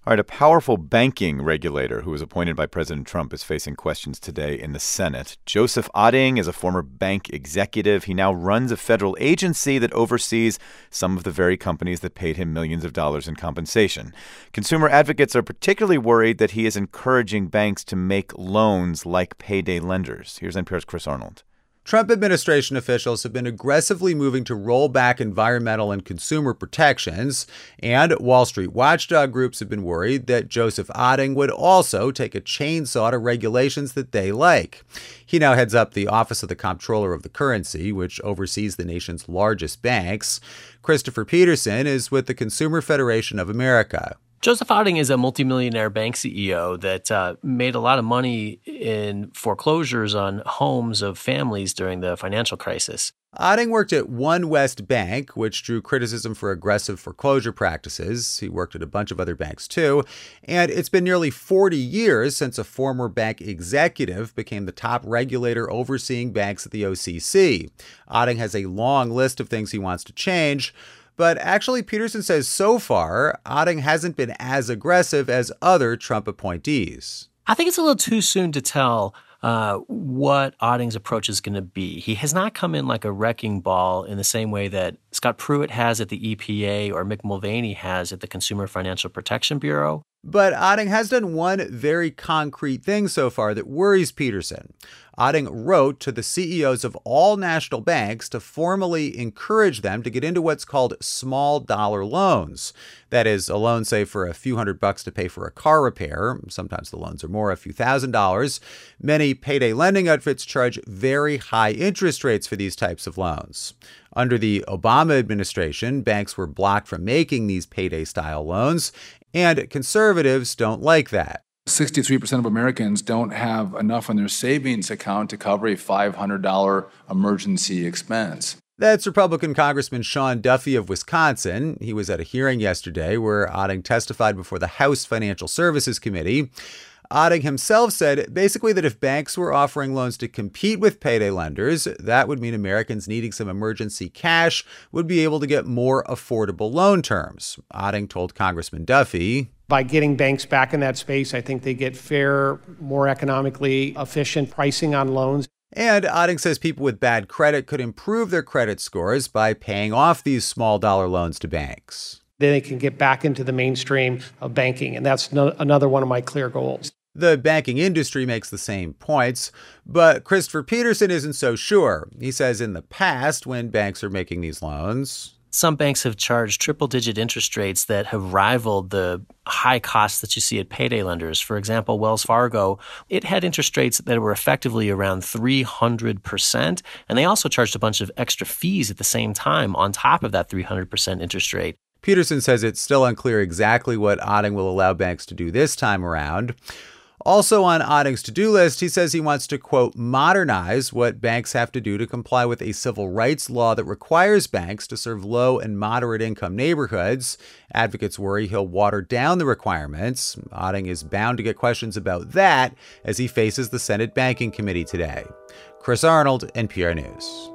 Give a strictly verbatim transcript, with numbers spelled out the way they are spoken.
All right, a powerful banking regulator who was appointed by President Trump is facing questions today in the Senate. Joseph Otting is a former bank executive. He now runs a federal agency that oversees some of the very companies that paid him millions of dollars in compensation. Consumer advocates are particularly worried that he is encouraging banks to make loans like payday lenders. Here's N P R's Chris Arnold. Trump administration officials have been aggressively moving to roll back environmental and consumer protections, and Wall Street watchdog groups have been worried that Joseph Otting would also take a chainsaw to regulations that they like. He now heads up the Office of the Comptroller of the Currency, which oversees the nation's largest banks. Christopher Peterson is with the Consumer Federation of America. Joseph Otting is a multimillionaire bank C E O that uh, made a lot of money in foreclosures on homes of families during the financial crisis. Otting worked at One West Bank, which drew criticism for aggressive foreclosure practices. He worked at a bunch of other banks, too. And it's been nearly forty years since a former bank executive became the top regulator overseeing banks at the O C C. Otting has a long list of things he wants to change. But actually, Peterson says so far, Otting hasn't been as aggressive as other Trump appointees. I think it's a little too soon to tell uh, what Otting's approach is going to be. He has not come in like a wrecking ball in the same way that Scott Pruitt has at the E P A or Mick Mulvaney has at the Consumer Financial Protection Bureau. But Otting has done one very concrete thing so far that worries Peterson. Otting wrote to the C E Os of all national banks to formally encourage them to get into what's called small dollar loans. That is, a loan, say, for a few hundred bucks to pay for a car repair. Sometimes the loans are more, a few thousand dollars. Many payday lending outfits charge very high interest rates for these types of loans. Under the Obama administration, banks were blocked from making these payday-style loans, and conservatives don't like that. sixty-three percent of Americans don't have enough in their savings account to cover a five hundred dollars emergency expense. That's Republican Congressman Sean Duffy of Wisconsin. He was at a hearing yesterday where Otting testified before the House Financial Services Committee. Otting himself said basically that if banks were offering loans to compete with payday lenders, that would mean Americans needing some emergency cash would be able to get more affordable loan terms. Otting told Congressman Duffy, by getting banks back in that space, I think they get fair, more economically efficient pricing on loans. And Otting says people with bad credit could improve their credit scores by paying off these small dollar loans to banks. Then they can get back into the mainstream of banking, and that's no, another one of my clear goals. The banking industry makes the same points, but Christopher Peterson isn't so sure. He says in the past, when banks are making these loans, some banks have charged triple-digit interest rates that have rivaled the high costs that you see at payday lenders. For example, Wells Fargo, it had interest rates that were effectively around three hundred percent, and they also charged a bunch of extra fees at the same time on top of that three hundred percent interest rate. Peterson says it's still unclear exactly what Otting will allow banks to do this time around. Also on Otting's to-do list, he says he wants to, quote, modernize what banks have to do to comply with a civil rights law that requires banks to serve low and moderate income neighborhoods. Advocates worry he'll water down the requirements. Otting is bound to get questions about that as he faces the Senate Banking Committee today. Chris Arnold, N P R News.